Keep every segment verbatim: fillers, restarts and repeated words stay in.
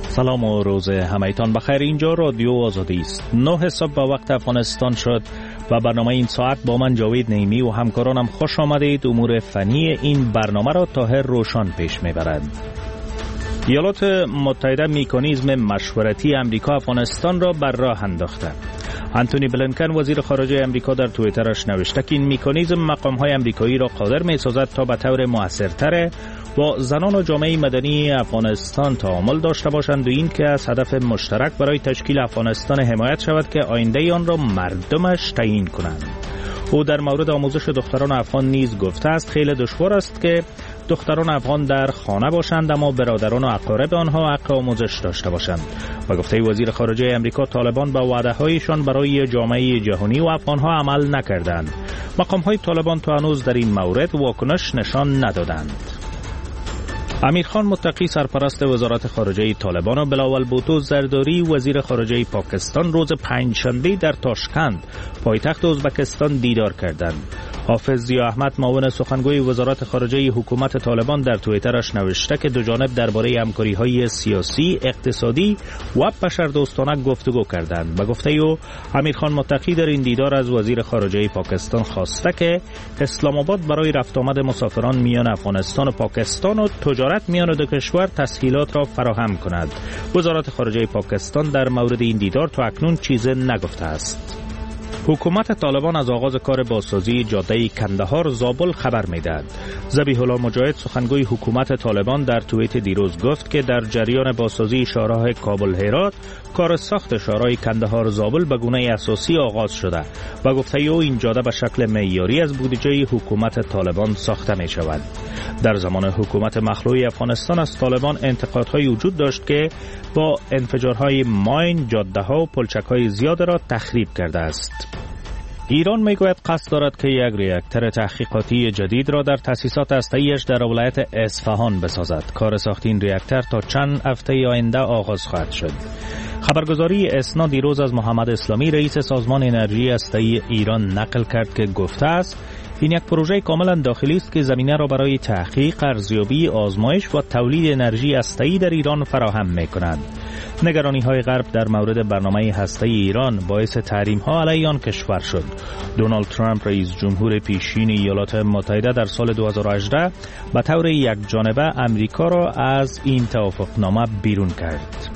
سلام و روز همایتان بخیر. اینجا رادیو آزادی است. نه صبح به وقت افغانستان شد و برنامه این ساعت با من جاوید نعیمی و همکارانم خوش آمدید. امور فنی این برنامه را طاهر روشان پیش میبرد. ایالات متحده مکانیزم مشورتی امریکا افغانستان را بر راه انداخته. انتونی بلینکن وزیر خارجه امریکا در توییترش نوشته که این مکانیزم مقام‌های امریکایی را قادر می‌سازد تا به طور مؤثرتر با زنان و جامعه مدنی افغانستان تعامل داشته باشند و این که از هدف مشترک برای تشکیل افغانستان حمایت شود که آینده آن را مردمش تعیین کنند. او در مورد آموزش دختران افغان نیز گفته است خیلی دشوار است که دختران افغان در خانه باشند اما برادران و اقارب آنها حق آموزش داشته باشند. و گفته وزیر خارجه امریکا طالبان به وعده‌هایشان برای جامعه جهانی و افغانها عمل نکردند. مقام‌های طالبان تا هنوز در این مورد واکنش نشان ندادند. امیرخان متقی سرپرست وزارت خارجه طالبان و بلاول بوتو زرداری وزیر خارجه پاکستان روز پنجشنبه در تاشکند پایتخت ازبکستان دیدار کردند. حافظ ضیا احمد معاون سخنگوی وزارت خارجه حکومت طالبان در توییترش نوشته که دو جانب درباره همکاری‌های سیاسی، اقتصادی و بشردوستانه گفتگو کردند. و گفته او امیرخان متقی در این دیدار از وزیر خارجه پاکستان خواسته که اسلام آباد برای رفت آمد مسافران میان افغانستان و پاکستان و تجارت میان دو کشور تسهیلات را فراهم کند. وزارت خارجه پاکستان در مورد این دیدار تا اکنون چیزی نگفته است. حکومت طالبان از آغاز کار بازسازی جاده کندهار زابل خبر میدهد. ذبیح الله مجاهد سخنگوی حکومت طالبان در توییت دیروز گفت که در جریان بازسازی شاهراه کابل هرات کار ساخت شاهراه کندهار زابل به گونه اساسی آغاز شده و گفته او این جاده به شکل معیاری از بودجه حکومت طالبان ساخته می شود. در زمان حکومت مخلوع افغانستان از طالبان انتقادهای وجود داشت که با انفجارهای ماین جاده ها و پلچک های زیاد را تخریب کرده است. ایران میگوید قصد دارد که یک ریاکتور تحقیقاتی جدید را در تأسیسات هسته‌ایش در ولایت اصفهان بسازد. کار ساخت این ریاکتور تا چند هفته آینده آغاز خواهد شد. خبرگزاری اسنا دیروز از محمد اسلامی رئیس سازمان انرژی هسته‌ای ایران نقل کرد که گفته است این یک پروژه کاملا داخلی است که زمینه را برای تحقیق، ارزیابی، آزمایش و تولید انرژی هسته‌ای در ایران فراهم می‌کند. نگرانی‌های غرب در مورد برنامه هسته‌ای ایران باعث تحریم‌ها علیه آن کشور شد. دونالد ترامپ رئیس جمهور پیشین ایالات متحده در سال دو هزار و هجده به طور یکجانبه امریکا را از این توافقنامه بیرون کرد.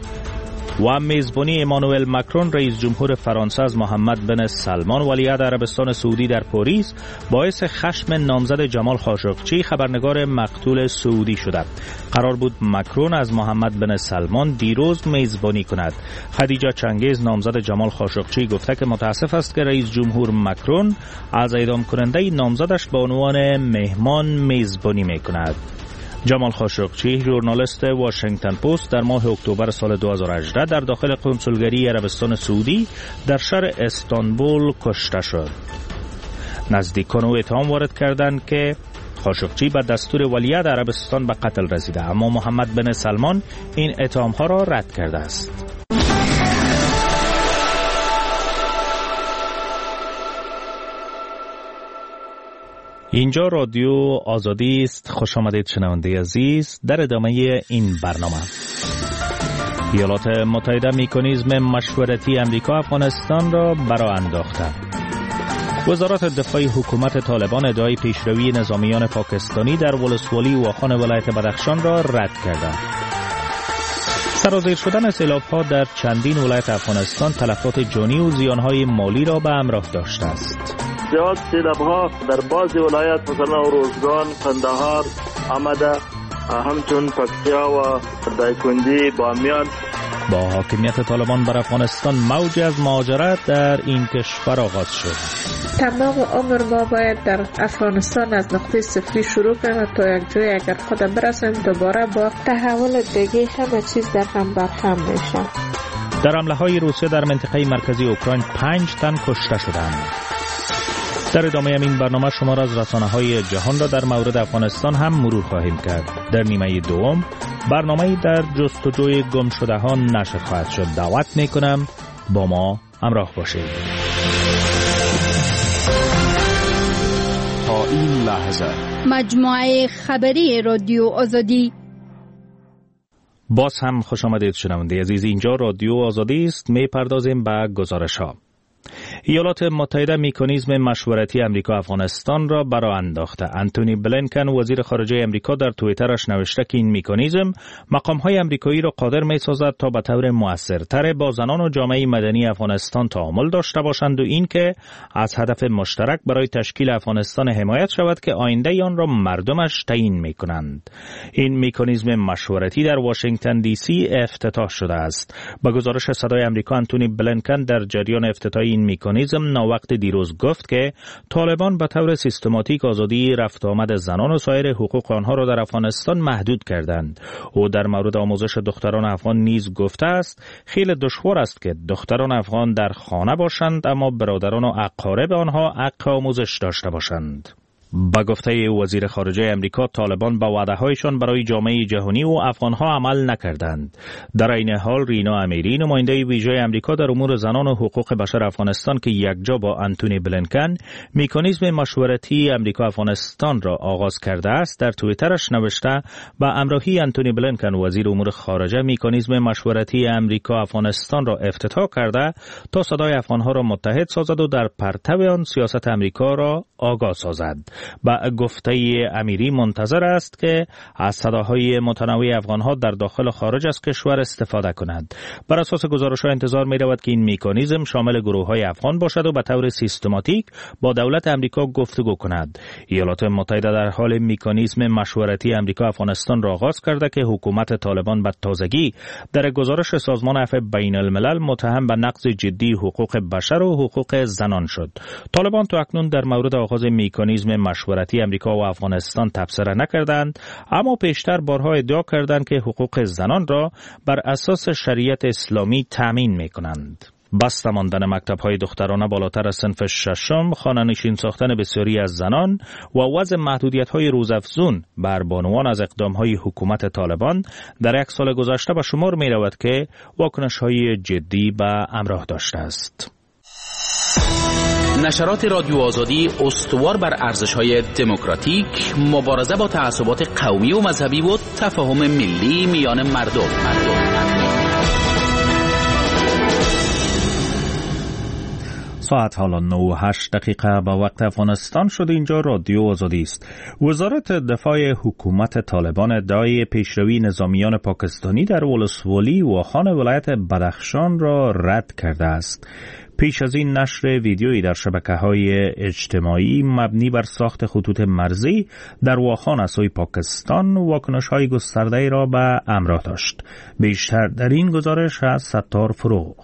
و میزبانی امانوئل مکرون رئیس جمهور فرانسه از محمد بن سلمان ولیعهد عربستان سعودی در پاریس باعث خشم نامزد جمال خاشقچی خبرنگار مقتول سعودی شده. قرار بود مکرون از محمد بن سلمان دیروز میزبانی کند. خدیجه چنگیز نامزد جمال خاشقچی گفته که متاسف است که رئیس جمهور مکرون از اعدام کننده نامزدش به عنوان مهمان میزبانی میکند. جمال خاشقچی ژورنالیست واشنگتن پست در ماه اکتبر سال دو هزار و هجده در داخل کنسولگری عربستان سعودی در شهر استانبول کشته شد. نزدیکان او اتهام وارد کردند که خاشقچی به دستور ولیعهد عربستان به قتل رسیده، اما محمد بن سلمان این اتهام‌ها را رد کرده است. اینجا رادیو آزادی است. خوش آمدید شنونده عزیز. در ادامه این برنامه ایالات متحده مکانیزم مشورتی امریکا افغانستان را برآ انداخته. وزارت دفاع حکومت طالبان ادعای پیشروی نظامیان پاکستانی در ولسوالی واخان ولایت بدخشان را رد کرده. سرازیر شدن سیلاب‌ها در چندین ولایت افغانستان تلفات جانی و زیان‌های مالی را به همراه داشته است. زیاد سیلاب‌ها در بعضی ولایات مثلا روزگان، قندهار، آمده، همچون پکتیا و دایکنډي، بامیان. با حاکمیت طالبان بر افغانستان موجی از مهاجرت در این کشور آغاز شد. تمام عمر ما باید در افغانستان از نقطه صفری شروع کنیم تا یک جای اگر خود برسیم دوباره با تحول دیگه همه چیز در هم بر هم میشه. در حمله های روسیه در منطقه مرکزی اوکراین پنج تن کشته شدند. در ادامه این برنامه شما را از رسانه‌های جهان را در مورد افغانستان هم مرور خواهیم کرد. در نیمه دوم برنامه‌ای در جستجوی گم شده ها نشر خواهد شد. دعوت می‌کنم با ما همراه باشید. تا این لحظه مجموعه خبری رادیو آزادی. باز هم خوش آمدید شنونده عزیز، اینجا رادیو آزادی است. می پردازیم به گزارش ها. ایالات متحده مکانیزم مشورتی امریکا افغانستان را برآ انداخته. انتونی بلینکن وزیر خارجه امریکا در توییترش نوشته که این مکانیزم مقام‌های امریکایی را قادر می‌سازد تا به طور مؤثرتر با زنان و جامعه مدنی افغانستان تعامل داشته باشند و این که از هدف مشترک برای تشکیل افغانستان حمایت شود که آینده آن را مردمش تعیین می‌کنند. این مکانیزم مشورتی در واشنگتن دی سی افتتاح شده است. با گزارش صدای آمریکا، انتونی بلینکن در جریان افتتاحی این مکانیزم ناوقت دیروز گفت که طالبان به طور سیستماتیک آزادی رفت آمد زنان و سایر حقوق آنها را در افغانستان محدود کردند. او در مورد آموزش دختران افغان نیز گفته است خیلی دشوار است که دختران افغان در خانه باشند اما برادران و اقارب آنها حق آموزش داشته باشند. با گفته وزیر خارجه امریکا، طالبان با وعده‌هایشان برای جامعه جهانی و افغانها عمل نکردند. در این حال رینا امیری، نماینده ویژه امریکا در امور زنان و حقوق بشر افغانستان که یکجا با انتونی بلینکن مکانیزم مشورتی امریکا افغانستان را آغاز کرده است، در توییترش نوشته با همراهی انتونی بلینکن وزیر امور خارجه مکانیزم مشورتی امریکا افغانستان را افتتاح کرده تا صدای افغانها را متحد سازد و در پرتو آن سیاست امریکا را آگاه سازد. با گفته امیری منتظر است که از صداهای متنوع افغانها در داخل و خارج از کشور استفاده کند. بر اساس گزارش‌ها انتظار می‌رود که این مکانیزم شامل گروه‌های افغان باشد و به طور سیستماتیک با دولت امریکا گفتگو کند. ایالات متحده در حال مکانیزم مشورتی امریکا افغانستان را آغاز کرده که حکومت طالبان به تازگی در گزارش سازمان عفو بین الملل متهم به نقض جدی حقوق بشر و حقوق زنان شد. طالبان تا اکنون در مورد آغاز مکانیزم مشورتی امریکا و افغانستان تبصره نکردند، اما پیشتر بارها ادعا کردند که حقوق زنان را بر اساس شریعت اسلامی تامین می‌کنند. بسته ماندن مکتب‌های دخترانه بالاتر از صنف ششم، خانه‌نشین ساختن بسیاری از زنان و وضع محدودیت‌های روزافزون بر بانوان از اقدام‌های حکومت طالبان در یک سال گذشته به شمار می‌رود که واکنش‌های جدی به همراه داشته است. نشرات رادیو آزادی استوار بر ارزش‌های دموکراتیک، مبارزه با تعصبات قومی و مذهبی و تفاهم ملی میان مردم. ساعت حالا نه و هشت دقیقه به وقت افغانستان شد. اینجا رادیو آزادی است. وزارت دفاع حکومت طالبان ادعای پیشروی نظامیان پاکستانی در ولسوالی واخان ولایت بدخشان را رد کرده است. پیش از این نشر ویدیویی در شبکه‌های اجتماعی مبنی بر ساخت خطوط مرزی در واخان از سوی پاکستان واکنش‌های گسترده‌ای را به همراه داشت. بیشتر در این گزارش از ستار فروغ.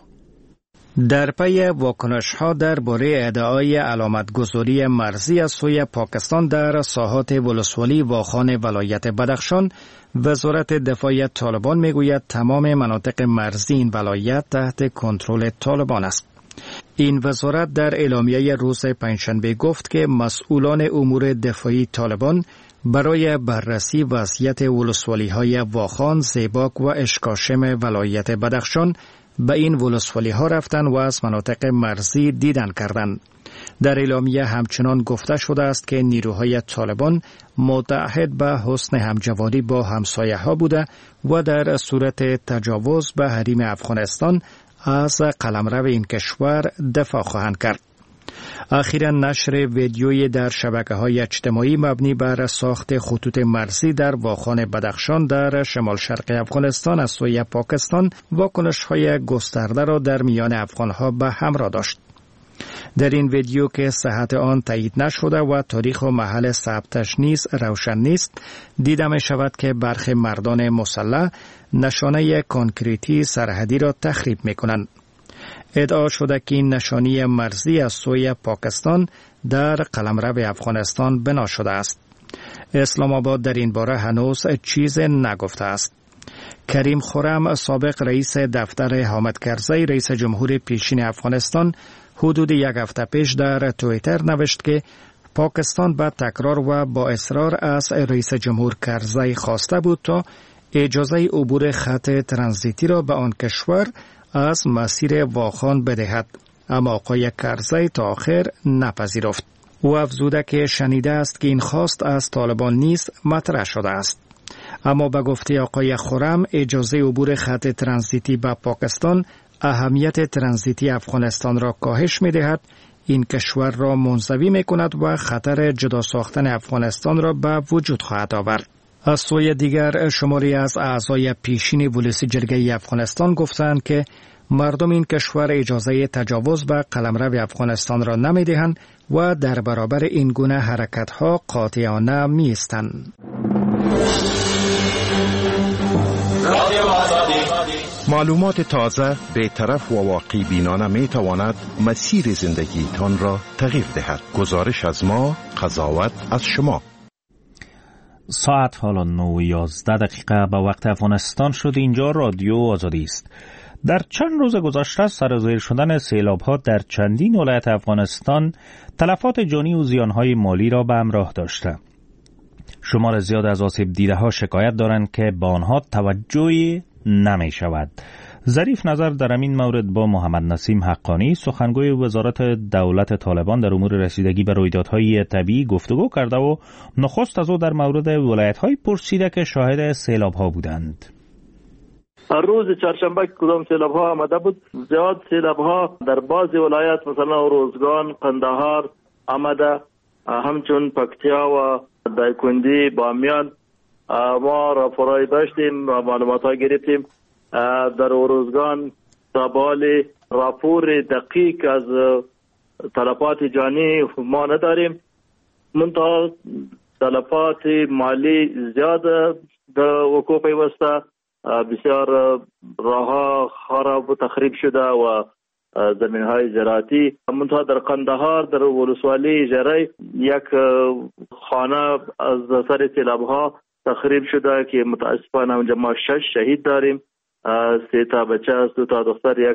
در پی واکنش‌ها درباره ادعای علامتگذاری مرزی از سوی پاکستان در ساحات ولسوالی واخان ولایت بدخشان، وزارت دفاع طالبان میگوید تمام مناطق مرزی این ولایت تحت کنترل طالبان است. این وزارت در اعلامیه روز پنجشنبه گفت که مسئولان امور دفاعی طالبان برای بررسی وضعیت ولسوالی‌های واخان، زیباک و اشکاشم ولایت بدخشان به این ولسوالی ها رفتن و از مناطق مرزی دیدن کردند. در اعلامیه همچنان گفته شده است که نیروهای طالبان متعهد به حسن همجواری با همسایه ها بوده و در صورت تجاوز به حریم افغانستان از قلمرو این کشور دفاع خواهند کرد. اخیراً نشر ویدیویی در شبکه‌های اجتماعی مبنی بر ساخت خطوط مرزی در واخان بدخشان در شمال شرق افغانستان از سوی پاکستان واکنش‌های گسترده را در میان افغان‌ها به همراه داشت. در این ویدیو که صحت آن تایید نشده و تاریخ و محل ثبتش نیز روشن نیست، دیده می شود که برخی مردان مسلح نشانه کنکریتی سرحدی را تخریب می کنند. ادعا شده که این نشانی مرزی از سوی پاکستان در قلمرو افغانستان بنا شده است. اسلام آباد در این باره هنوز چیز نگفته است. کریم خرم، سابق رئیس دفتر حامد کرزی رئیس جمهور پیشین افغانستان، حدود یک هفته پیش در توییتر نوشت که پاکستان با تکرار و با اصرار از رئیس جمهور کرزی خواسته بود تا اجازه عبور خط ترانزیتی را به آن کشور از مسیر واخان بدهد، اما آقای کرزی تا آخر نپذیرفت. او افزوده که شنیده است که این خواست از طالبان نیز مطرح شده است. اما به گفته آقای خرم اجازه عبور خط ترانزیتی به پاکستان اهمیت ترانزیتی افغانستان را کاهش می دهد، این کشور را منزوی می کند و خطر جدا ساختن افغانستان را به وجود خواهد آورد. از سوی دیگر شماری از اعضای پیشین ولسی جرگه افغانستان گفتند که مردم این کشور اجازه تجاوز به قلمرو افغانستان را نمی دهند و در برابر این گونه حرکت‌ها قاطعانه می ایستند. معلومات تازه، بی‌طرف و واقعی بینانه می تواند مسیر زندگیتان را تغییر دهد. گزارش از ما، قضاوت از شما. ساعت حالا نه و یازده دقیقه به وقت افغانستان شد. اینجا رادیو آزادی است. در چند روز گذشته سرازیر شدن سیلاب‌ها در چندین ولایت افغانستان تلفات جانی و زیان‌های مالی را به همراه داشته. شمار زیاد از آسیب دیده‌ها شکایت دارند که به آنها توجهی نمی شود. ظریف نظر در این مورد با محمد نسیم حقانی، سخنگوی وزارت دولت طالبان در امور رسیدگی به رویدادهای طبیعی گفتگو کرده و نخست از او در مورد ولایت‌های پرسیده که شاهد سیلاب‌ها بودند. روز چهارشنبه که کدام سیلاب ها آمده بود، زیاد سیلاب ها در بعضی ولایت مثلا روزگان، قندهار آمده، همچون پکتیا و دایکنډي، بامیان ما راپورای داشتیم و معلومات ها گرفتیم. در روزگان تابال راپور دقیق از تلفات جانی ما نداریم، منتها تلفات مالی زیاد در وقوع پیوسته، بسیار راه خراب و تخریب شده و زمین های زراعتی. منتها در قندهار در ولسوالی جری یک خانه از اثر سیلاب ها تخریب شده که متاسفانه اونجا ما شش شهید داریم، سه تا بچه است، دو تا دختر، یک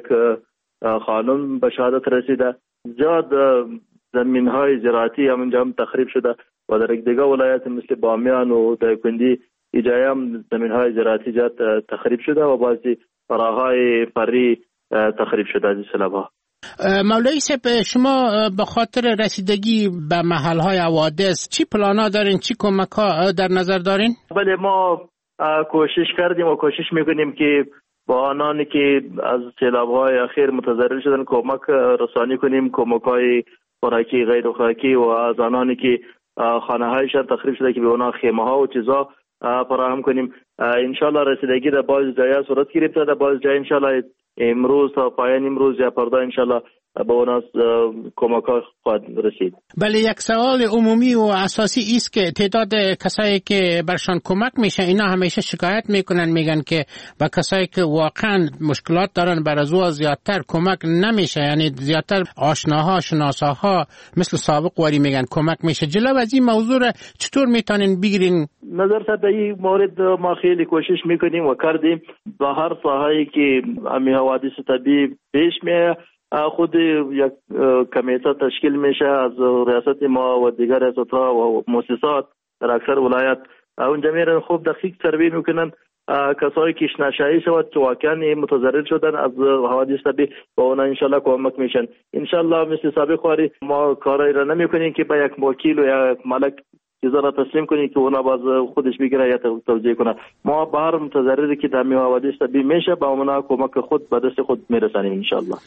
خانم به شهادت رسیده. زیاد زمین های زراعتی هم اونجا هم تخریب شده و در دیگه ولایت مثل بامیان و دایکنډي ایجای هم زمین های زراعتی زیاد تخریب شده و بعضی فراهای پری تخریب شده از سیلاب ها. مولوی صاحب، شما به خاطر رسیدگی به محل های حوادث چی پلانا دارین، چی کمک ها در نظر دارین؟ بله، ما کوشش کردیم و کوشش میکنیم که با آنانی که از سیلاب های اخیر متضرر شدن کمک رسانی کنیم، کمک های خوراکی، غیر خوراکی، و از آنانی که خانه هایشان تخریب شده که به اونا خیمه ها و چیزا فراهم کنیم. انشالله رسیدگی در بعض جایا صورت گرفته، در بعض جای انشالله امروز تا پایان امروز یا فردا انشالله به اوناس کمک ها خواهد رسید. بله، یک سوال عمومی و اساسی است که تعداد کسایی که برشان کمک میشه اینا همیشه شکایت میکنن، میگن که با کسایی که واقعا مشکلات دارن بر از او زیادتر کمک نمیشه، یعنی زیادتر آشناها، شناساها مثل سابق واری میگن کمک میشه. جلو از این موضوع چطور میتونین بگیرین؟ نظر تا به این مورد ما خیلی کوشش میکنیم و کردیم. با هر ساحه‌ای که امی حوادث طبیعی پیش میاد خود یک کمیته تشکیل میشه از ریاست ما و دیگر ریاست‌ها و مؤسسات در اکثر ولایت. اونجا میرن خوب دقیق سروی میکنن کسایی که شناسایی شود که واقعا متضرر شدن از حوادث طبیعی و اونا انشالله کمک میشن. انشالله مثل سابق واری ما کارایی را نمیکنیم که با یک وکیل و یک مالک چیزا را تسلیم کنیم که اونا باز خودش بگیره یا توجیه کنه. ما با هر متضرری که در حوادث طبیعی میشه با اونا کمک خود به دست خود میرسانیم انشالله.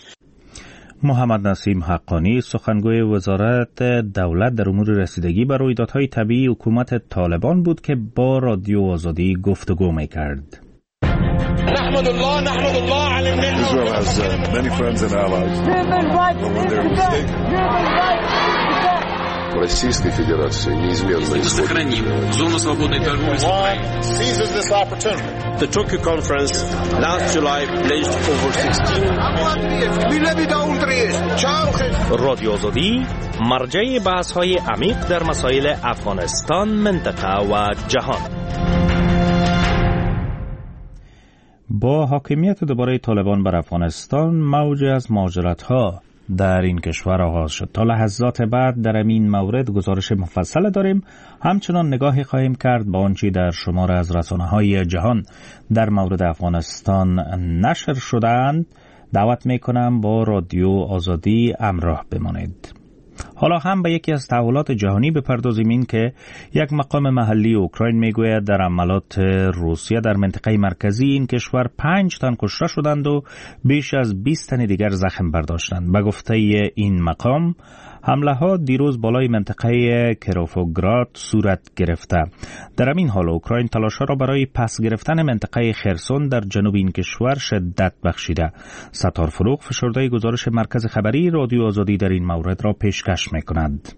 محمد نسیم حقانی، سخنگوی وزارت دولت در امور رسیدگی به رویدادهای طبیعی حکومت طالبان بود که با رادیو آزادی گفتگو می‌کرد. نحمد الله نحمد الله علی النعمة. Israel has uh, many friends and allies. Российской Федерации неизменно сохраним зону свободной торговли с Украиной. Seizes this opportunity. The Tokyo conference last July pledged over sixteen. رادیو آزادی مرجع بحث‌های عمیق در مسائل افغانستان، منطقه و جهان. با حاکمیت دوباره طالبان بر افغانستان، موج از مهاجرت‌ها در این کشور آغاز شد. تا لحظات بعد در این مورد گزارش مفصل داریم. همچنان نگاهی خواهیم کرد با آنچه در شمار از رسانه‌های جهان در مورد افغانستان نشر شده‌اند. دعوت می‌کنم با رادیو آزادی همراه بمانید. حالا هم به یکی از تحولات جهانی بپردازیم، این که یک مقام محلی اوکراین میگوید در حملات روسیه در منطقه مرکزی این کشور پنج تن کشته شدند و بیش از بیست تن دیگر زخم برداشتند. به گفته این مقام حمله ها دیروز بالای منطقه کیروفوگراد صورت گرفته. در همین حال اوکراین تلاش ها را برای پس گرفتن منطقه خرسون در جنوب این کشور شدت بخشیده. ستار فروغ فشرده گزارش مرکز خبری رادیو آزادی در این مورد را پیشکش می‌کند.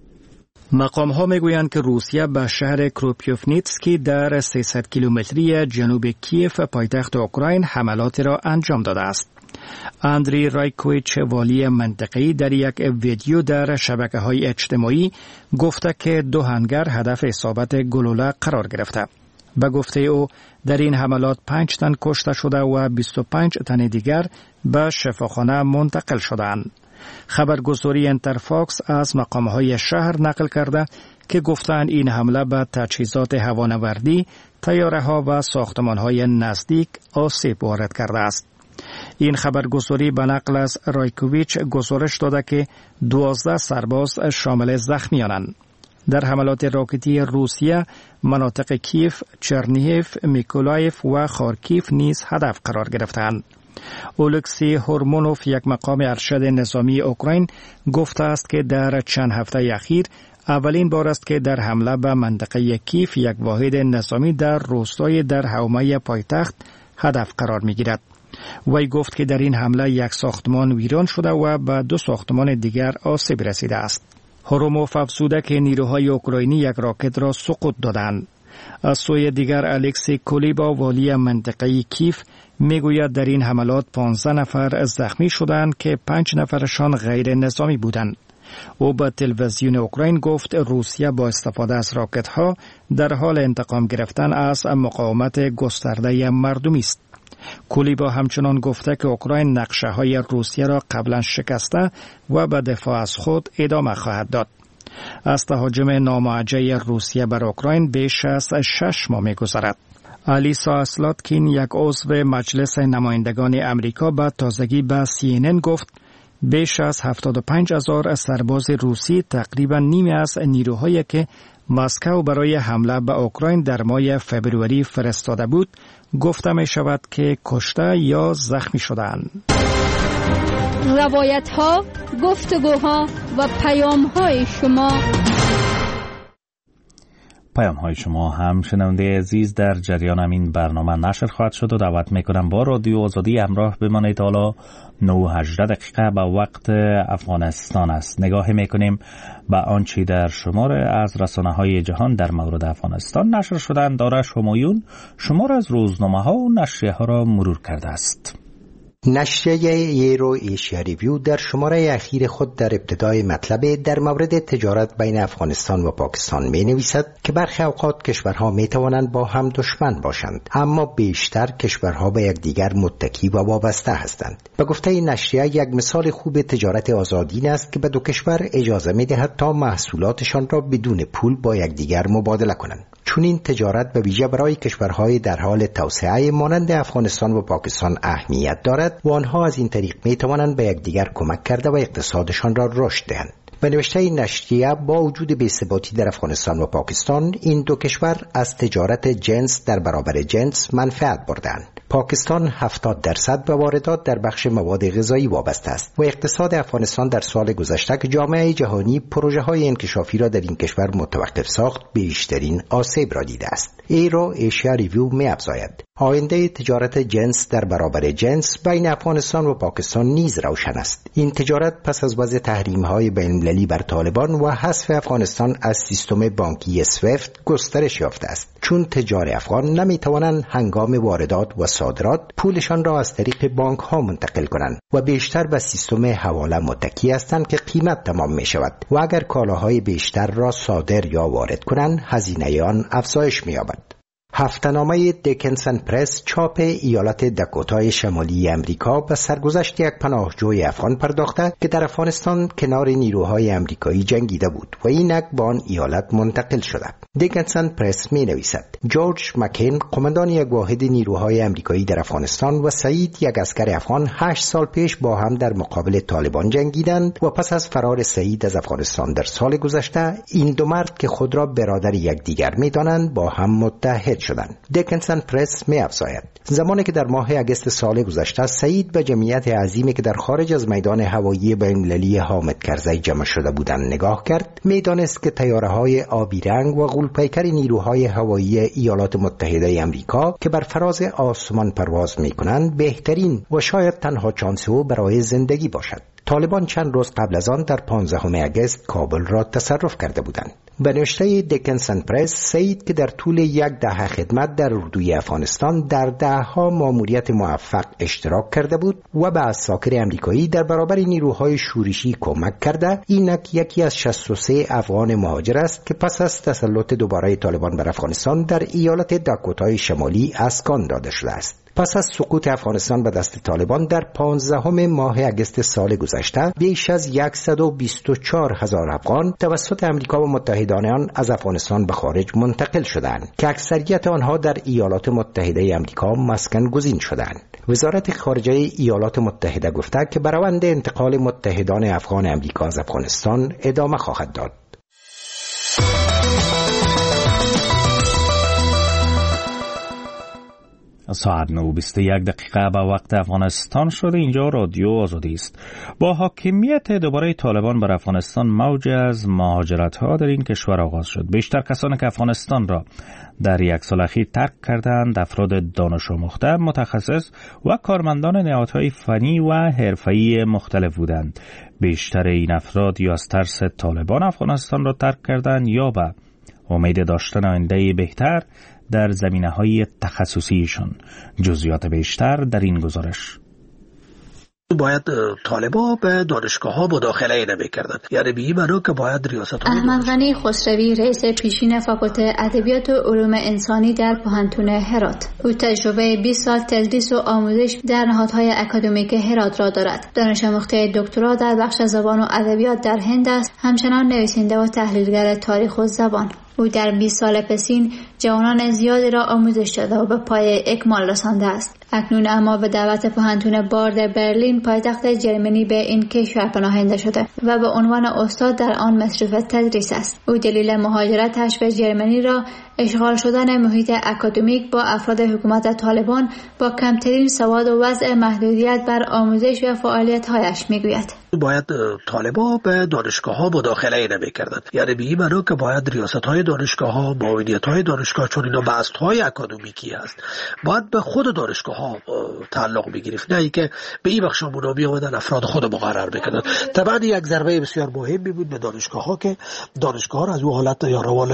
مقام ها میگویند که روسیه به شهر کروپیوفنیتسکی در سیصد کیلومتری جنوب کیف پایتخت اوکراین حملاتی را انجام داده است. اندری رایکویچ والی منطقه‌ای در یک ویدیو در شبکه‌های اجتماعی گفته که دو هنگر هدف اصابت گلوله قرار گرفته. به گفته او در این حملات پنج تن کشته شده و بیست و پنج تن دیگر به شفاخانه منتقل شدند. خبرگزاری انترفاکس از مقام‌های شهر نقل کرده که گفتند این حمله به تجهیزات هوانوردی، طیاره‌ها و ساختمان‌های نزدیک آسیب وارد کرده است. این خبرگزاری به نقل از رایکوویچ گزارش داده که دوازده سرباز شامل زخمیانند. در حملات راکتی روسیه مناطق کیف، چرنیهف، میکولایف و خارکیف نیز هدف قرار گرفتند. اولکسی هورمونوف، یک مقام ارشد نظامی اوکراین، گفته است که در چند هفته اخیر اولین بار است که در حمله به منطقه کیف یک واحد نظامی در روستای در حومه پایتخت هدف قرار می‌گیرد. وی گفت که در این حمله یک ساختمان ویران شده و به دو ساختمان دیگر آسیب رسیده است. هروموف افزوده که نیروهای اوکراینی یک راکت را سقوط دادند. از سوی دیگر الکسی کولیبا والی منطقه کیف میگوید در این حملات پانزده نفر زخمی شدند که پنج نفرشان غیر نظامی بودند. او به تلویزیون اوکراین گفت روسیه با استفاده از راکت ها در حال انتقام گرفتن از مقاومت گسترده مردمی است. کولیبا همچنان گفته که اوکراین نقشه های روسیه را قبلا شکسته و به دفاع از خود ادامه خواهد داد. از تهاجم ناموجه روسیه بر اوکراین بیش از شش ماه می‌گذرد. الیسا اسلاتکین، یک عضو مجلس نمایندگان امریکا، به تازگی به سی ان ان گفت بیش از هفتاد و پنج هزار سرباز روسی، تقریبا نیمی از نیروهایی که مسکو برای حمله به اوکراین در ماه فوریه فرستاده بود، گفته می شود که کشته یا زخمی شدند. روایت ها، گفتگوها و پیام های شما پیام های شما هم شنونده عزیز در جریان این برنامه نشر خواهد شد و دعوت میکنم با رادیو آزادی همراه بمانید. حالا نه و هجده دقیقه به وقت افغانستان است. نگاه میکنیم به آنچه در شمار از رسانه های جهان در مورد افغانستان نشر شدن. دارش همایون شمار از روزنامه ها و نشریه ها را مرور کرده است. نشریه ایرو ایشیا ریویو در شماره اخیر خود در ابتدای مطلب در مورد تجارت بین افغانستان و پاکستان می نویسد که برخی اوقات کشورها می توانند با هم دشمن باشند، اما بیشتر کشورها به یکدیگر متکی و وابسته هستند. به گفته این نشریه یک مثال خوب تجارت آزادین است که به دو کشور اجازه می دهد تا محصولاتشان را بدون پول با یکدیگر مبادله کنند. چون این تجارت به ویژه برای کشورهای در حال توسعه مانند افغانستان و پاکستان اهمیت دارد و آنها از این طریق می توانند به یکدیگر کمک کرده و اقتصادشان را رشد دهند. به نوشته این نشریه با وجود بی‌ثباتی در افغانستان و پاکستان، این دو کشور از تجارت جنس در برابر جنس منفعت بردند. پاکستان هفتاد درصد به واردات در بخش مواد غذایی وابسته است و اقتصاد افغانستان در سال گذشته که جامعه جهانی پروژه‌های انکشافی را در این کشور متوقف ساخت، بیشترین آسیب را دیده است. ایرو ایشیا ریویو می‌افزاید آینده تجارت جنس در برابر جنس بین افغانستان و پاکستان نیز روشن است. این تجارت پس از وضع تحریم‌های بین‌المللی بر طالبان و حذف افغانستان از سیستم بانکی سویفت گسترش یافته است، چون تجار افغان نمی‌توانند هنگام واردات و صادرات پولشان را از طریق بانک‌ها منتقل کنند و بیشتر به سیستم حواله متکی هستند که قیمت تمام می‌شود و اگر کالاهای بیشتر را صادر یا وارد کنند، هزینه آن افزایش می‌یابد. هفته‌نامه دیکنسن پرس چاپ ایالت داکوتای شمالی امریکا به سرگذشت یک پناهجوی افغان پرداخته که در افغانستان کنار نیروهای امریکایی جنگیده بود و اینک به آن ایالت منتقل شده. دیکنسن پرس می نویسد جورج مکین قماندان یک واحد نیروهای امریکایی در افغانستان و سعید یک اسکر افغان هشت سال پیش با هم در مقابل طالبان جنگیدند و پس از فرار سعید از افغانستان در سال گذشته این دو مرد که خود را برادر یکدیگر می دانند با هم متحد شدند. دیکنسن پرس می افزاید زمانی که در ماه اگست سال گذشته سعید به جمعیت عظیمی که در خارج از میدان هوایی بین‌المللی حامد کرزی جمع شده بودند نگاه کرد، می دانست که طیاره‌های آبی رنگ و غول‌پیکر نیروهای هوایی ایالات متحده آمریکا که بر فراز آسمان پرواز می کنند بهترین و شاید تنها شانس او برای زندگی باشد. طالبان چند روز قبل از آن در پانزدهم اگست کابل را تصرف کرده بودند. به نوشته دیکنسن پرس، سعید که در طول یک دهه خدمت در اردوی افغانستان در دهها ماموریت موفق اشتراک کرده بود و به عساکر امریکایی در برابر نیروهای شورشی کمک کرده، اینک یکی از شصت و سه افغان مهاجر است که پس از تسلط دوباره طالبان بر افغانستان در ایالت داکوتای شمالی اسکان داده شده است. پس از سقوط افغانستان به دست طالبان در پانزدهم ماه اگست سال گذشته بیش از صد و بیست و چهار هزار افغان توسط امریکا و متحدان آن از افغانستان به خارج منتقل شدند که اکثریت آنها در ایالات متحده آمریکا مسکن گزین شدند. وزارت خارجه ایالات متحده گفته که به روند انتقال متحدان افغان امریکا از افغانستان ادامه خواهد داد. ساعت نه و بیست و یک دقیقه به وقت افغانستان شده. اینجا رادیو آزادی است. با حاکمیت دوباره طالبان بر افغانستان موج از مهاجرت ها در این کشور آغاز شد. بیشتر کسانی که افغانستان را در یک سال اخیر ترک کردند افراد دانش آموخته، متخصص و کارمندان نهادهای فنی و حرفه‌ای مختلف بودند. بیشتر این افراد یا از ترس طالبان افغانستان را ترک کردند یا به امید داشتن آینده بهتر در زمینه‌های تخصصیشان. جزئیات بیشتر در این گزارش. باید طالبا به دانشگاه‌ها مداخله نمی‌کردند، یعنی به این معنی که باید ریاست احمد غنی خسروی رئیس پیشین فاکولته ادبیات و علوم انسانی در پوهنتون هرات، او تجربه بیست سال تدریس و آموزش در نهادهای اکادمیک هرات را دارد. دانش آموخته دکترا در بخش زبان و ادبیات در هند است، همچنان نویسنده و تحلیلگر تاریخ و زبان. او در بیست سال پسین جوانان زیادی را آموزش داده و به پای اکمال رسانده است. اکنون اما به دعوت پوهنتون بارد برلین پایتخت جرمنی به این کشور پناهنده شده و به عنوان استاد در آن مصروف تدریس است. او دلیل مهاجرتش به جرمنی را اشغال شدن محیط اکادمیک با افراد حکومت طالبان با کمترین سواد و وضع محدودیت بر آموزش و فعالیت‌هایش میگوید. باید طالبا به دانشگاه‌ها مداخله نمی‌کردند، یعنی به این معنی که باید ریاست‌های دانشگاه‌ها، معاونیت‌های دانشگاه، چون اینا بست‌های اکادمیکی است، باید به خود دانشگاه‌ها تعلق می‌گرفت، نه اینکه به این بخش منابی آمدن افراد خود مقرر بکنند. طبعا یک ضربه بسیار مهمی بود به دانشگاه‌ها که دانشگاه‌ها را از اون حالت یا روال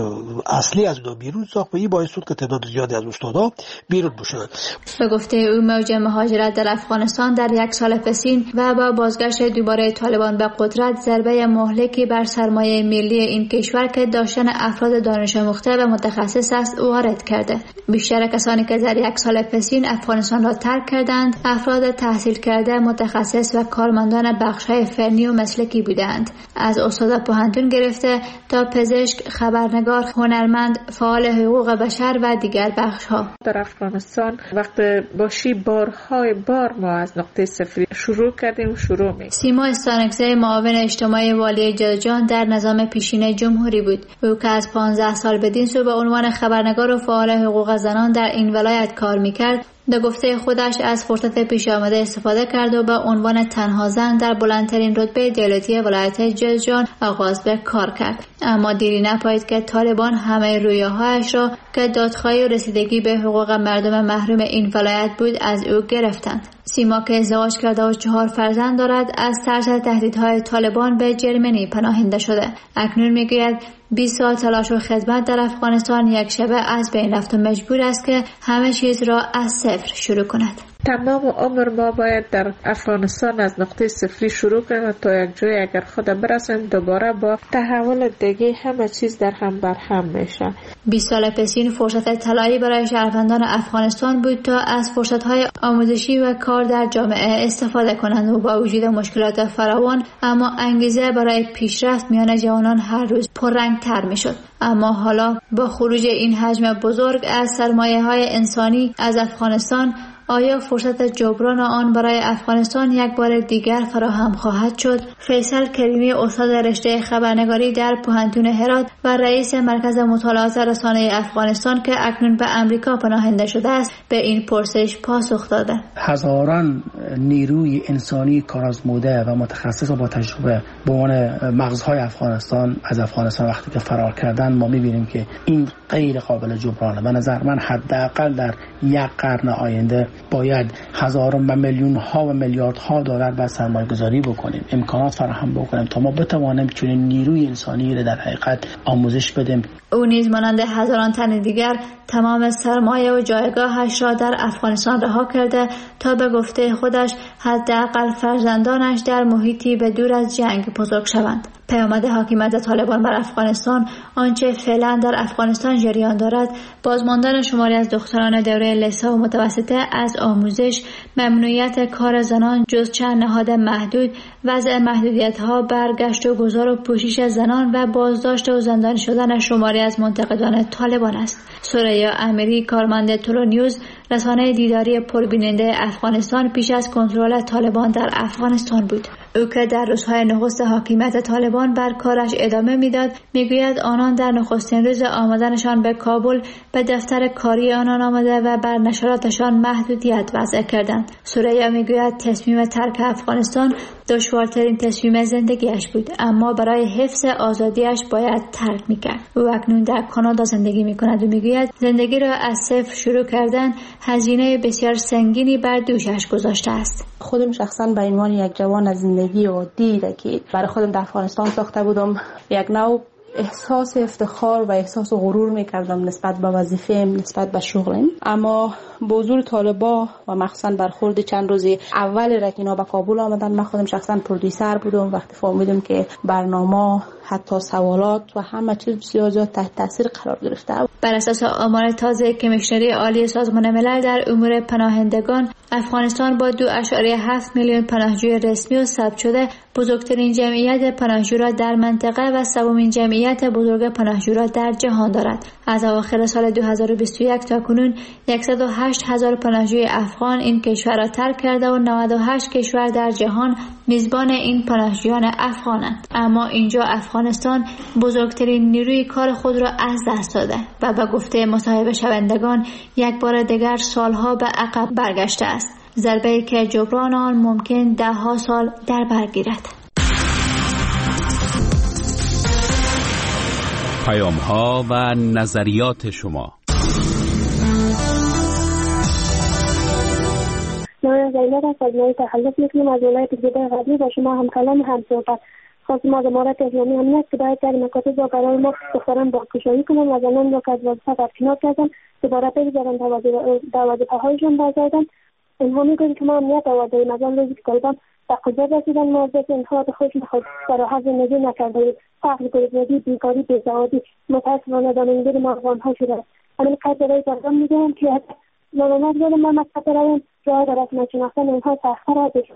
اصلی از اونها بیرون ساخت و این باعث شد که تعداد زیادی از استادها بیرون بشوند. به گفته او موج مهاجرت در افغانستان در یک سال پسین و با بازگشت دوباره طالبان به قدرت ضربه مهلکی بر سرمایه ملی این کشور که داشتن افراد دانش آموخته و متخصص است وارد کرده. بیشتر کسانی که در یک سال پسین افغانستان را ترک کردند افراد تحصیل کرده، متخصص و کارمندان بخش‌های فنی و مسلکی بودند، از استاد پوهنتون گرفته تا پزشک، خبرنگار، هنرمند، فعال حقوق بشر و دیگر بخش‌ها. در افغانستان وقت باشی بارهای بار ما از نقطه صفر شروع کردیم و شروع می سیما استانکزی معاون اجتماعی والی جوزجان در نظام پیشین جمهوری بود. او که از پانزده سال بدین سو به عنوان خبرنگار و فعال حقوق زنان در این ولایت کار میکرد، به گفته خودش از فرصت پیش آمده استفاده کرد و به عنوان تنها زن در بلندترین رتبه دولتی ولایت جوزجان آغاز به کار کرد. اما دیری نپایید که طالبان همه رویاهایش را که دادخواهی و رسیدگی به حقوق مردم محروم این ولایت بود از او گرفتند. سیما که ازدواج کرده و چهار فرزند دارد از ترس تهدیدهای طالبان به جرمنی پناهنده شده. اکنون میگوید بیست سال تلاش و خدمت در افغانستان یک شبه از بین رفت و مجبور است که همه چیز را از صفر شروع کند. تمام عمر ما باید در افغانستان از نقطه صفری شروع کنیم تا یک جای اگر خود برسیم دوباره با تحول دیگه همه چیز در هم بر هم میشه. بیست سال پیشین فرصت طلایی برای شهروندان افغانستان بود تا از فرصت‌های آموزشی و کار در جامعه استفاده کنند و با وجود مشکلات فراوان اما انگیزه برای پیشرفت میان جوانان هر روز پررنگ‌تر میشد. اما حالا با خروج این حجم بزرگ از سرمایه‌های انسانی از افغانستان، آیا فرصت جبران آن برای افغانستان یک بار دیگر فراهم خواهد شد؟ فیصل کریمی، استاد رشته خبرنگاری در پوهنتون هرات و رئیس مرکز مطالعات رسانه افغانستان که اکنون به امریکا پناهنده شده است، به این پرسش پاسخ داده. هزاران نیروی انسانی کارآزموده و متخصص و با تجربه به عنوان مغزهای افغانستان از افغانستان وقتی که فرار کردن، ما می‌بینیم که این غیر قابل جبرانه. به نظر من حداقل در یک قرن آینده باید هزاران و میلیون ها و میلیارد ها دلار به سرمایه گذاری بکنیم، امکانات فراهم بکنیم تا ما بتوانیم چنین نیروی انسانی را در حقیقت آموزش بدیم. او نیز مانند هزاران تن دیگر تمام سرمایه و جایگاهش را در افغانستان رها کرده تا به گفته خودش حداقل فرزندانش در محیطی به دور از جنگ بزرگ شوند. پیامد حاکمیت طالبان بر افغانستان آنچه فعلا در افغانستان جریان دارد، بازماندن شماری از دختران دوره لیسه و متوسطه از آموزش، ممنوعیت کار زنان جز چند نهاد محدود، وضع محدودیت‌ها بر گشت و گذار و پوشش زنان و بازداشت و زندانی شدن شماری از منتقدان طالبان است. سوریا امیری، کارمند تورو نیوز، رسانه دیداری پربیننده افغانستان، پیش از کنترل طالبان در افغانستان بود. او که در روزهای نخست حاکمیت طالبان بر کارش ادامه میداد، میگوید آنان در نخستین روز آمدنشان به کابل به دفتر کاری آنان آمده و بر نشراتشان محدودیت وضع کردند. سوریا میگوید تصمیم ترک افغانستان دشوارترین تصمیم زندگیش بود، اما برای حفظ آزادیش باید ترک میکرد. او اکنون در کانادا زندگی میکند و میگوید زندگی را از صفر شروع کردن هزینه بسیار سنگینی بر دوشش گذاشته است. خودم شخصا به عنوان یک جوان از زندگی عادی که برای خودم در افغانستان ساخته بودم، یک نوع احساس افتخار و احساس غرور میکردم نسبت به وظیفه‌ام، نسبت به شغلم. اما با حضور طالبا و مخصوصا برخورد چند روزی اول را که اینا به کابل آمدن، من خودم شخصا پرودوسر بودم. وقتی فهمیدم که برنامه، حتی سوالات و همه چیز بسیار زیاد تحت تاثیر قرار گرفته. بر اساس آمار تازه کمیشنری عالی سازمان ملل در امور پناهندگان، افغانستان با دو ممیز هفت میلیون پناهجوی رسمی و ثبت شده بزرگترین جمعیت پناهجو را در منطقه و سومین جمعیت بزرگ پناهجو را در جهان دارد. از اواخر سال دو هزار و بیست و یک تا کنون صد و هشت هزار پناهجوی افغان این کشور را ترک کرده و نود و هشت کشور در جهان میزبان این پناهجویان افغانند. اما اینجا افغانستان بزرگترین نیروی کار خود را از دست داده و به گفته مصاحبه شوندگان یک بار دیگر سالها به عقب برگشته است. ضربه‌ای که جبران آن ممکن ده ها سال در بر گیرد. پیام ها و نظریات شما. من زینب از سازمان تخلف میکنم از ولایت جده غربی با شما هم کلام هم صحبت. خواستم از امارات اسلامی امنیت که باید در مکاتب را برای ما دختران بازگشایی کنم و زنان را که از وظیفه برکنار کردن دوباره بگذارن در وظیفه‌هایشان برگردن. اینها میگویند که ما امنیت آورده‌ایم، از آن روزی که طالبان به قدرت رسیدن ما از دست اینها به خودشون خود فراحت زندگی نکرده‌ایم. فقر، گرسنگی، بیکاری، بیسوادی متأسفانه دامنگیر ما افغان‌ها شده است. همین قدر برای مردم میگویم که ناممد بودم ما مکتب برویم، جای در رسم شناختن اینها سخت‌تر بشود.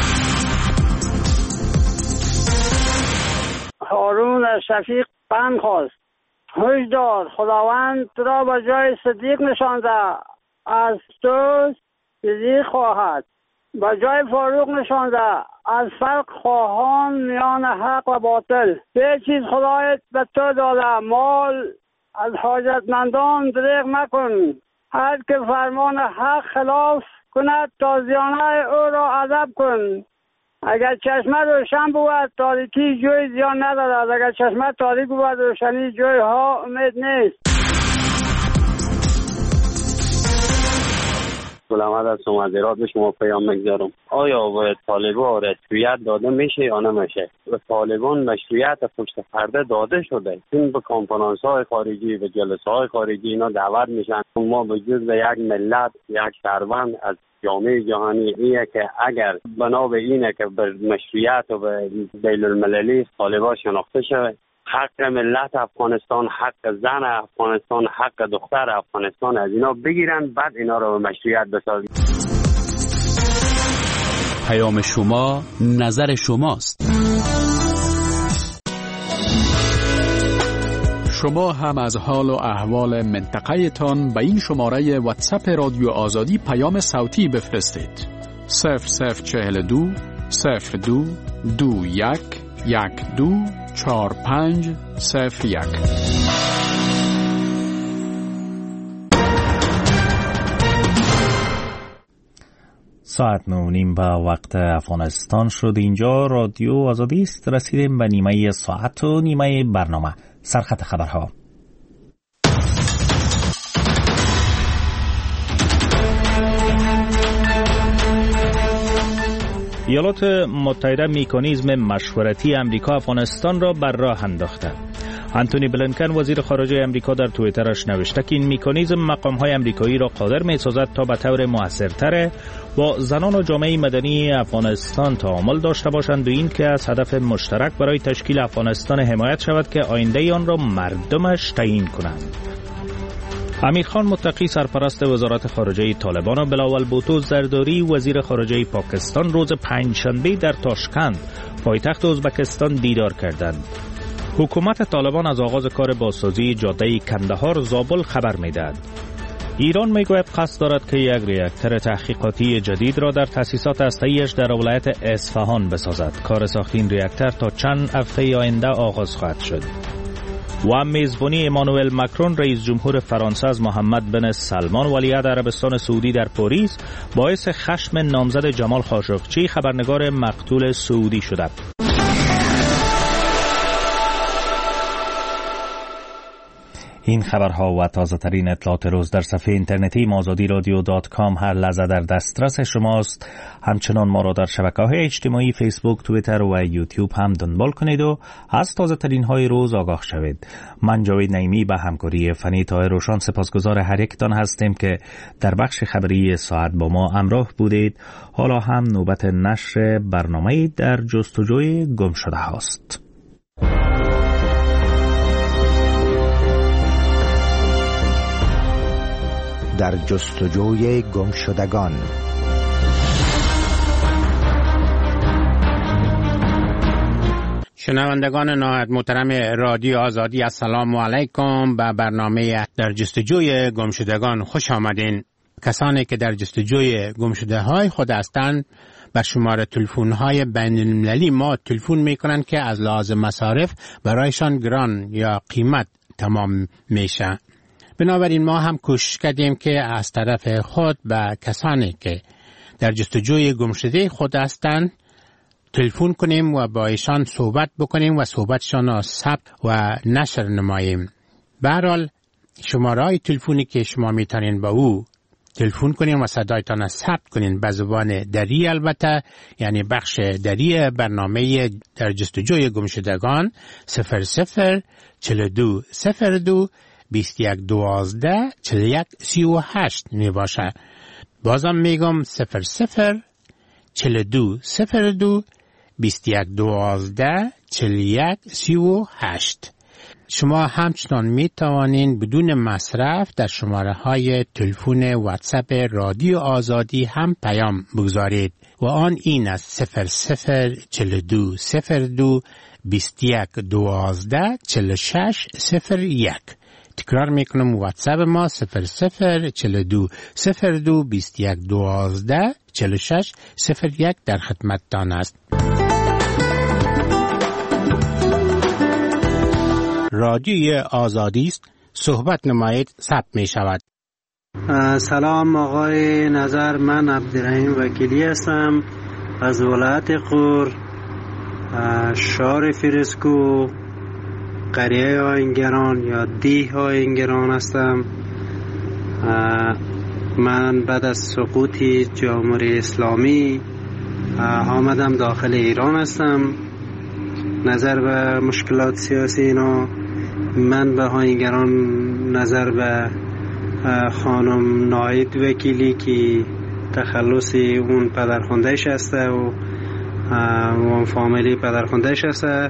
هارون شفیق پند خواست: هشدار، خداوند تو را به جای صدیق نشانده، از تو صدیق خواهد. به جای فاروق نشانده، از فرق خواهان میان حق و باطل. به چیز خدایت به تو داده، مال از حاجتمندان دریغ مکن. هر که فرمان حق خلاف کند تازیانه او را ادب کن. اگر چشمه روشن بود تاریکی جوی زیان ندارد، اگر چشمه تاریک بود روشنی جوی ها امید نیست. سلامت از سمازیرات به شما پیام میگذارم. آیا به طالبان مشروعیت داده میشه یا نمیشه؟ به طالبان مشروعیت پشت پرده داده شده. این به کنفرانس های خارجی و جلسه های خارجی اینا دعوت میشن. ما به جز یک ملت، یک شهروند از جامعه جهانی اینه که اگر بنا به اینه که به مشروعیت و به بین المللی طالبان شناخته شود، حق ملت افغانستان، حق زن افغانستان، حق دختر افغانستان از اینا بگیرن، بعد اینا رو به مشروعیت بسازن. پیام شما، نظر شماست. شما هم از حال و احوال منطقه تان به این شماره واتساپ رادیو آزادی پیام صوتی بفرستید. صفر صفر چهل دو صفر دو دو یک یک دو چهار پنج صفر یک. ساعت نو نیم به وقت افغانستان شد. اینجا رادیو آزادی است. رسیدیم به نیمه ساعت و نیمه برنامه. سرخط خبرها. ایالات متحده مکانیزم مشورتی امریکا افغانستان را بر راه انداخته. انتونی بلینکن وزیر خارجه امریکا در توییترش نوشته که این مکانیزم مقام‌های امریکایی را قادر می‌سازد تا به طور موثرتر با زنان و جامعه مدنی افغانستان تعامل داشته باشند و این که از هدف مشترک برای تشکیل افغانستان حمایت شود که آینده آن را مردمش تعیین کنند. امیر خان متقی سرپرست وزارت خارجه طالبان و بلاول بوتو زرداری وزیر خارجه پاکستان روز پنجشنبه در تاشکند پایتخت ازبکستان دیدار کردند. حکومت طالبان از آغاز کار بازسازی جاده کندهار زابل خبر می‌دهد. ایران میگوید قصد دارد که یک ریاکتور تحقیقاتی جدید را در تأسیسات هسته‌ایش در ولایت اصفهان بسازد. کار ساخت این ریاکتور تا چند هفته آینده آغاز خواهد شد. و میزبانی امانوئل مکرون رئیس جمهور فرانسه از محمد بن سلمان ولیعهد عربستان سعودی در پاریس باعث خشم نامزد جمال خاشقچی خبرنگار مقتول سعودی شده. این خبرها و تازه ترین اطلاعات روز در صفحه اینترنتی آزادی رادیو دات کام هر لحظه در دسترس شماست. همچنان ما را در شبکه‌های اجتماعی فیسبوک، توییتر و یوتیوب هم دنبال کنید و از تازه ترین های روز آگاه شوید. من جاوید نعیمی به همکاری فنی طاهر روشان سپاسگزار هر یکتان هستیم که در بخش خبری ساعت با ما همراه بودید. حالا هم نوبت نشر برنامه در جستجوی گم شده هاست. در جستجوی گم شدگان. شنوندگان نهایت محترم رادیو آزادی، السلام علیکم. به برنامه در جستجوی گم شدگان خوش آمدین. کسانی که در جستجوی گم شده های خود هستند به شماره تلفن های بین المللی ما تلفن میکنند که از لحاظ مصارف برایشان گران یا قیمت تمام میشه. بنابراین ما هم کوشش کردیم که از طرف خود به کسانی که در جستجوی گمشده خود هستند تلفن کنیم و با ایشان صحبت بکنیم و صحبتشان را ثبت و نشر نماییم. به هر حال شماره تلفنی که شما میتونین با او تلفن کنین و صدایتان را ثبت کنین به زبان دری، البته یعنی بخش دری برنامه در جستجوی گمشدگان صفر صفر چهل و دو صفر دو بیست و یک دوازده چهل و یک سی و هشت می باشه. بازم میگم صفر صفر چهل و دو صفر دو بیست و یک دوازده چهل و یک سی و هشت. شما همچنان می توانین بدون مصرف در شماره های تلفن واتساپ رادیو آزادی هم پیام بگذارید و آن این است صفر صفر چهل و دو صفر دو بیست و یک دوازده چهل و شش صفر یک. تکرار میکنم واتساپ ما صفر صفر چهل و دو صفر دو بیست و یک دوازده چهل و شش صفر یک در خدمتتان است. رادیوی آزادی است، صحبت نمایید ثبت می شود. سلام آقای نظر، من عبدالرحیم وکیلی هستم از ولایت غور، شهر فرسکو، قریه آهنگران یا دیه آهنگران هستم. من بعد از سقوط جمهوری اسلامی آمدم داخل ایران هستم. نظر به مشکلات سیاسی اینا، من به آهنگران نظر به خانم ناید وکیلی که تخلص اون پدرخوندهش هسته و اون فامیلی پدرخوندهش هسته.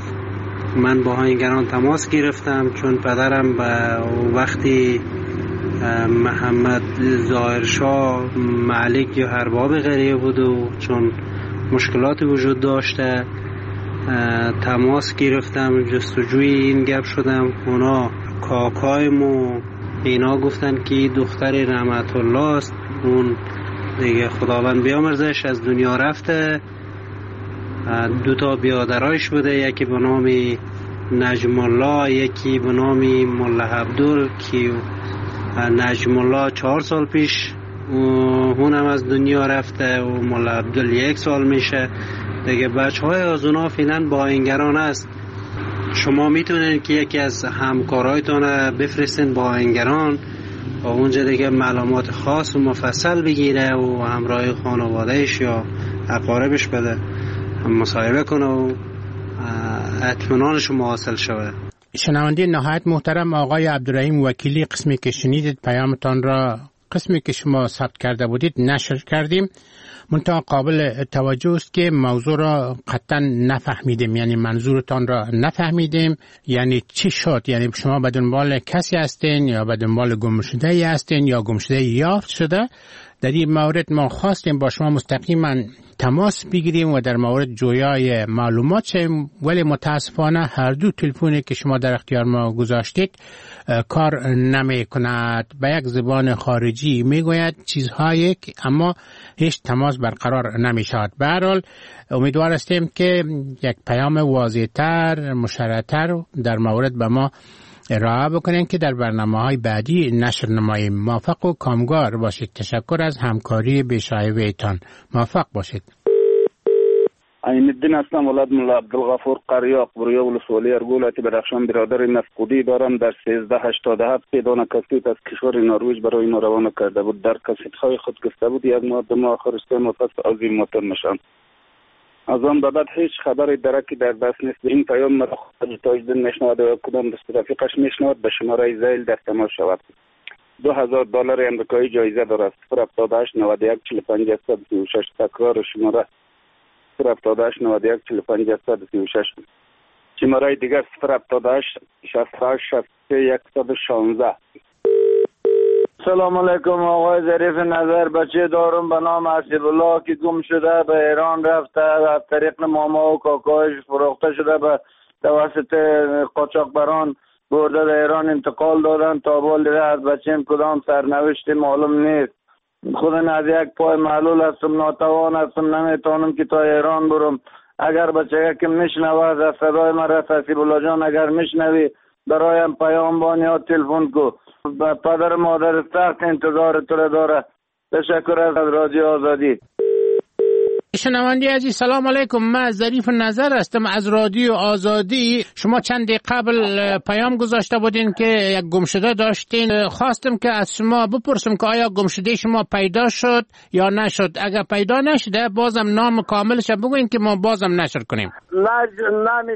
من با آهنگران تماس گرفتم چون پدرم به وقتی محمد ظاهرشاه ملک یا ارباب قریه بود و چون مشکلاتی وجود داشته تماس گرفتم، جستجوی این گپ شدم. اونا کاکایمو اینا گفتن که دختر رحمت الله است، اون دیگه خداوند بیامرزش از دنیا رفته. دو تا بیادرایش بوده، یکی به نام نجم الله، یکی به نام ملا عبدال که نجم الله چهار سال پیش اونم از دنیا رفته و ملا عبدال یک سال میشه دیگه. بچه های از اونا فعلا با آهنگران است. شما میتونین که یکی از همکارایتون بفرستین با آهنگران و اونجا دیگه معلومات خاص و مفصل بگیره و همراه خانوادهش یا اقاربش بده مصاحبه کنه و اطمینان شما حاصل شود. شنونده نهایت محترم آقای عبدالرحیم وکیلی، قسمی که شنیدید پیامتان را، قسمی که شما ثبت کرده بودید نشر کردیم. منتها قابل توجه است که موضوع را قطعا نفهمیدیم، یعنی منظورتان را نفهمیدیم. یعنی چی شد؟ یعنی شما به دنبال کسی هستین یا به دنبال گمشده هستین یا گمشده یافت شده؟ در این مورد ما خواستیم با شما مستقیما تماس بگیریم و در مورد جویای معلومات شیم، ولی متاسفانه هر دو تلفنی که شما در اختیار ما گذاشتید کار نمی کند. به یک زبان خارجی می گوید چیزهایی که اما هیچ تماس برقرار نمی شود. به هر حال امیدوار هستیم که یک پیام واضح‌تر، مشرح‌تر در مورد به ما ارائه بکنین که در برنامه‌های بعدی نشر نماییم. موفق و کامگار باشید. تشکر از همکاری بی‌شایبه‌تان. موفق باشید. عین الدین هستم، ولد ملا عبدالغفور قریاق، برویا ولسوالی ارگولت بدخشان. برادر نفقودی دارم. در سیزده هشتاد و هفت پیدان کسیت از کشور نروژ برای ما روانه کرده بود. در کسیت‌های خود گفته بود یک ماه دو ماه آخر سه ماه پس عظیم موتر نشان. از آن به بعد هیچ خبری درکی در دست نیست. این پیام مرا خود تاجدین میشنود و کدام دست رفیقش میشنود به شماره زیل در تماس شود. دو هزار دلار امریکایی جایزه دارد. صفر هفتاد و هشت نود و یک چهل و پنج صد و سی و شش. تکرار شماره صفر هفتاد و هشت نود و یک چهل و پنج صد و سی و شش. شماره دیگر صفر هفتاد و هشت شصت و هشت شصت و سه صد و شانزده. سلام علیکم آقای ظریف نظر. بچه دارم به نام حسیب الله که گم شده، به ایران رفته، از طریق ماما و کاکایش فروخته شده، به توسط قاچاقبران برده در ایران انتقال دادن. تا بال دیگه از بچه‌م کدام سرنوشتی معلوم نیست. خودم از یک پای معلول هستم، ناتوان هستم، نمیتونم که تا ایران برم. اگر بچه که میشنوه از صدای مرا حسیب الله جان اگر میشنوی برایم پیام بان یا تلفن کو. پدر مادر سخت انتظار تو داره. تشکر از رادیو آزادی. شنوندی عزیز سلام علیکم، من ظریف نظر هستم از رادیو آزادی. شما چند دقیقه قبل پیام گذاشته بودین که یک گمشده داشتین. خواستم که از شما بپرسم که آیا گمشده شما پیدا شد یا نشد؟ اگر پیدا نشده بازم نام کاملش بگوین که ما بازم نشر کنیم. نه نه